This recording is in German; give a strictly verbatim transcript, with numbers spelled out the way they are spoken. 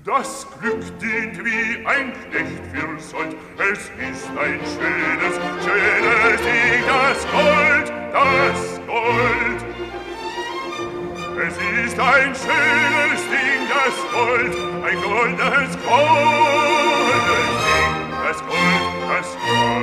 Das Glück dient wie ein Knecht für Sold. Es ist ein schönes, schönes Ding, das Gold, das Gold. Es ist ein schönes Ding, das Gold, ein goldenes, goldenes Ding, das Gold, das Gold.